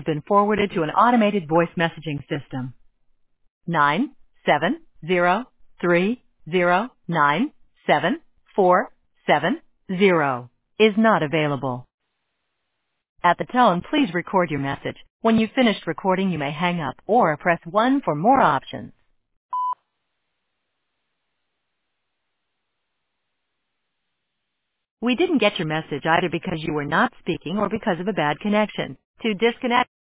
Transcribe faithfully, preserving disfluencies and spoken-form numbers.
been forwarded to an automated voice messaging system. Nine seven zero three zero nine seven four seven zero is not available. At the tone, please record your message. When you've finished recording, you may hang up or press one for more options. We didn't get your message either because you were not speaking or because of a bad connection. To disconnect,